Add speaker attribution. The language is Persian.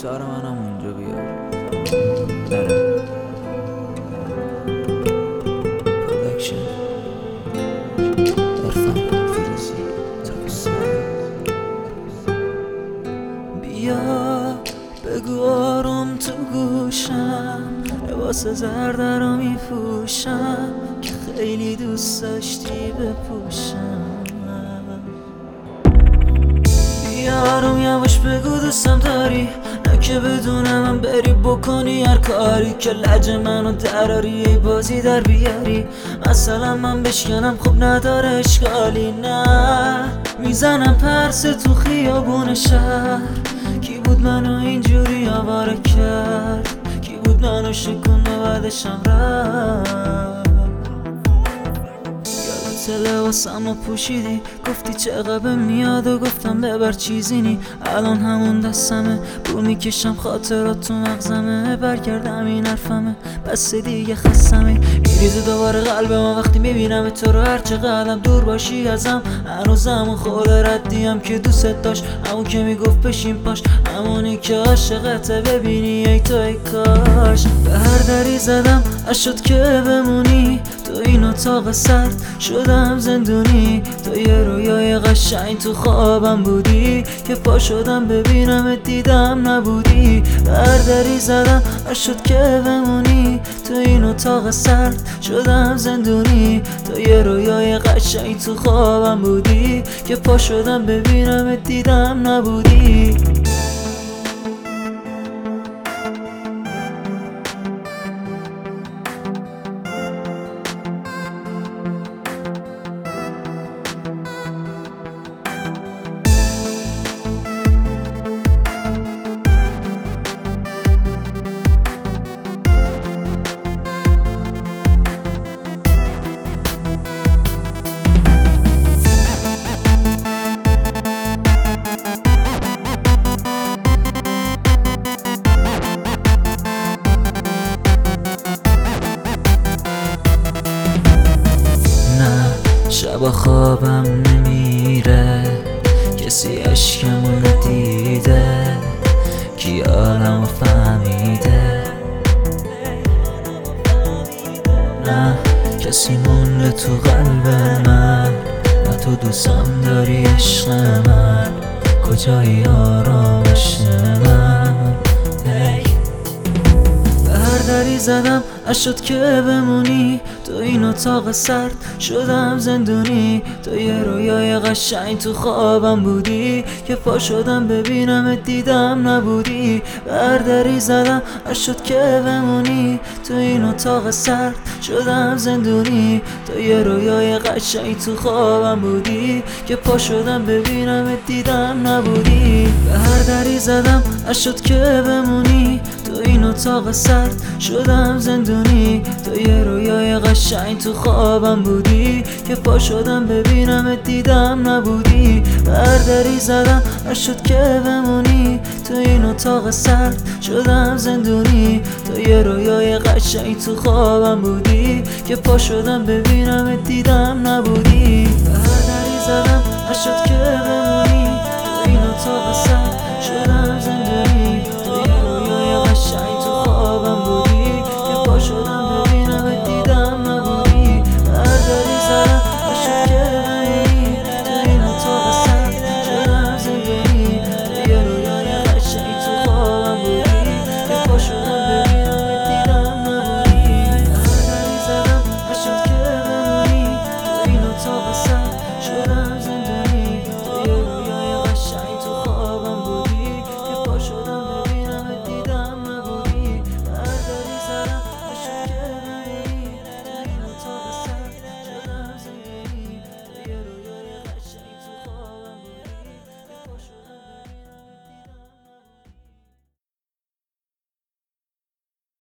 Speaker 1: گیتار منم اونجا بیار. نره پرودکشن عرفان فیروزی بیا بگو آروم تو گوشم، لباس زرد رو میپوشم که خیلی دوست داشتی بپوشم. بیا آروم یواش بگو دوستم داری، نه که بدونم من بری بکنی هر کاری که لج منو دراری ای بازی در بیاری. مثلا من بشکنم خب نداره اشکالی، نه میزنم پرس تو خیابون شهر. کی بود منو اینجوری آواره کرد، کی بود منو شکند و بعدشم رفت. لباسمو پوشیدی گفتی چقدر میاد و گفتم ببر چیزی نی. الان همون دستمه بو میکشم خاطرات تو مغزمه، برگردم این حرفمه بس دیگه خستمه. میریزه دوباره قلبم وقتی میبینم تو رو، هر چقدرم دور باشی ازم هنوزم اون خود ردیم که دوست داشت، همون که میگفت بشین پاش، همونی که عاشقته ببینی ای تو ای کاش. به هر دری زدم اشد که بمونی تو این اتاق سرد، شدم زندونی تو یه رویای قشنگ تو خوابم بودی که پا شدم ببینم دیدم نبودی. بردری زدم شد که بمونی تو این اتاق سرد، شدم زندونی تو یه رویای قشنگ تو خوابم بودی که پا شدم ببینم دیدم نبودی. شب خوابم نمیره، کسی عشقمو ندیده، کی عالمو فهمیده. نه کسی مونده تو قلب من، نه تو دوستم داری عشق من، کجایی آرامش من. به هر دری زدم اشد که بمونی تو این اتاق سرد، شدم زندونی تو یه رویای قشنگ تو خوابم بودی که پا شدم ببینم دیدم نبودی. به هر دری زدم اشد که بمونی تو این اتاق سرد، شدم زندونی تو یه رویای قشنگ تو خوابم بودی که پا شدم ببینم دیدم نبودی. به هر دری زدم اشد که بمونی تو این اتاق سرد، شدم زندونی تو یه رویای قشنگ تو خوابم بودی که پا شدم ببینم دیدم نبودی. بردری زدم شد که بمونی تو این اتاق سرد، شدم زندونی تو یه رویای قشنگ تو خوابم بودی که پا شدم ببینم دیدم نبودی. بردری زدم شد که بمونی تو این اتاق سرد،